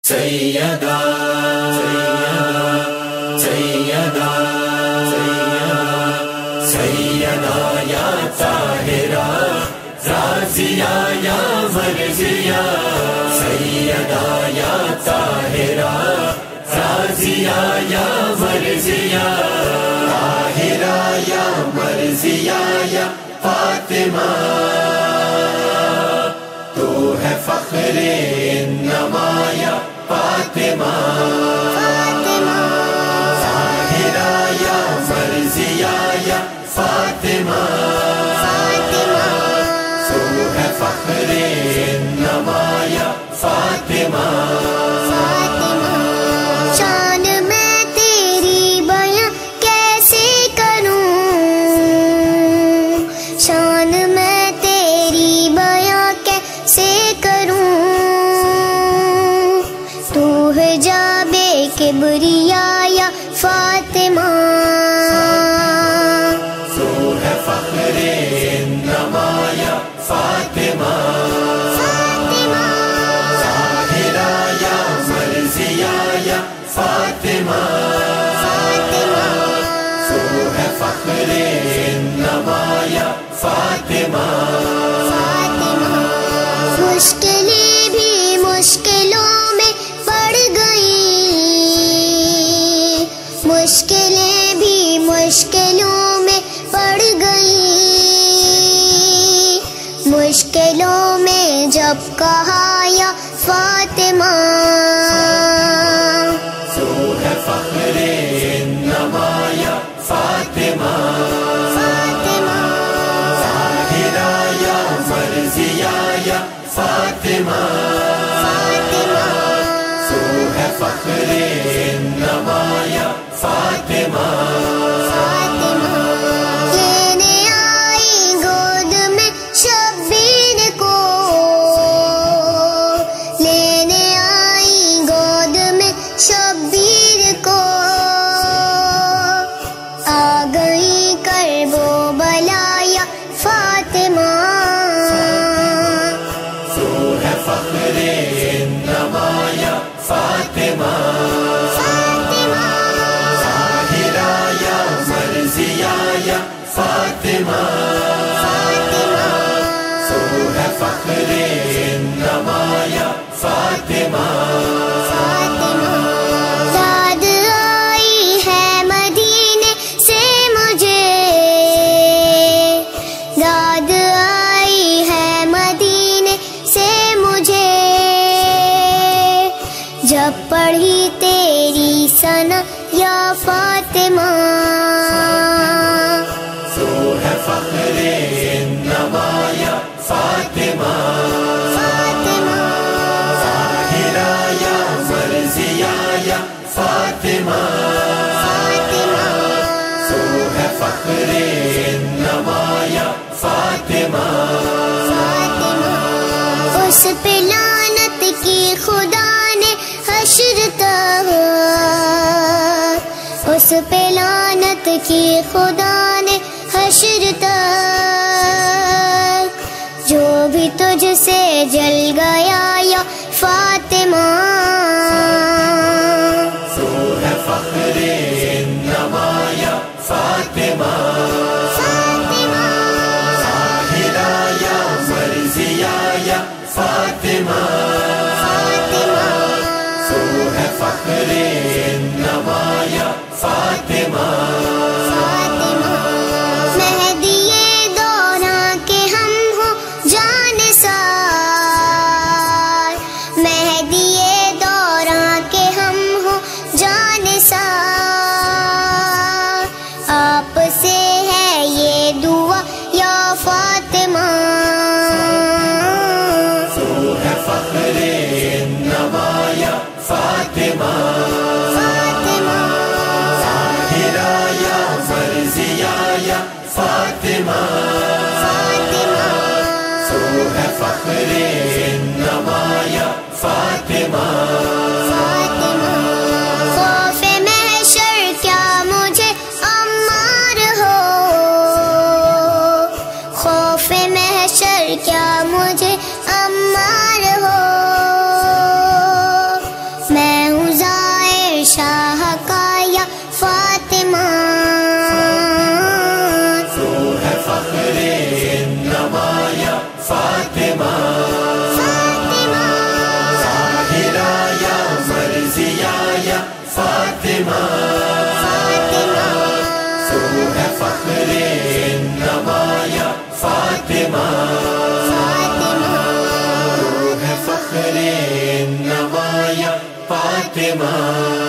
سیدہ سیدہ سیدہ یا طاہرہ رازیہ یا مرضیہ سیدہ یا طاہرہ رازیہ یا مرضیہ طاہرہ یا مرضیہ یا فاطمہ تو ہے فخر انما یا فاطمہ طاہرہ یا مرضیہ یا فاطمہ تو ہے فخر انما یا فاطمہ شان میں تیری بیاں کیسے کروں شان میں تیری بیاں کیسے کروں تو ہے جابے کبریاء یا فاطمہ تو ہے فخر انما یا فاطمہ طاہرہ یا مرضیہ یا فاطمہ تو ہے فخر انما یا فاطمہ مشکلیں بھی مشکلوں میں پڑ گئی مشکلیں بھی مشکلوں میں پڑ گئی مشکلوں میں جب کہا یا فاطمہ تو ہے فخر انما یا فاطمہ طاہرہ یا مرضیہ یا فاطمہ تو ہے فخر انما یا فاطمہ لینے آئی گود میں شبیر کو لینے آئی گود میں شبیر کو آ گئی کرب و بلا یا فاطمہ تو ہے فخر انما یا فاطمہ طاہرہ یا مرضیہ یا فاطمہ تو ہے فخر انما یا فاطمہ یاد آئی ہے مدینے سے مجھے یاد آئی ہے مدینے سے مجھے جب پڑھی تیری ثنا یا فاطمہ تو ہے فخر انما یا فاطمہ طاہرہ یا مرضیہ یا فاطمہ تو ہے فخر انما یا فاطمہ اس پہ لعنت کی خدا نے حشر تک اس پہ لعنت کی خدا نے حشر تک جو بھی تجھ سے جل گیا یا فاطمہ تو ہے فخر انما یا فاطمہ طاہرہ یا مرضیہ یا فاطمہ تو ہے فخر انما یا فاطمہ مہدی دوران کے ہم ہوں جانثار مہدی دوران کے ہم ہوں جانثار آپ سے ہے یہ دعا یا فاطمہ تو ہے فخر انما یا فاطمہ طاہرہ یا مرضیہ یا فاطمہ تو ہے فخر انما یا فاطمہ خوف محشر کیا مجھے عمار ہو خوف محشر کیا مجھے عمار ہو انما یا فاطمہ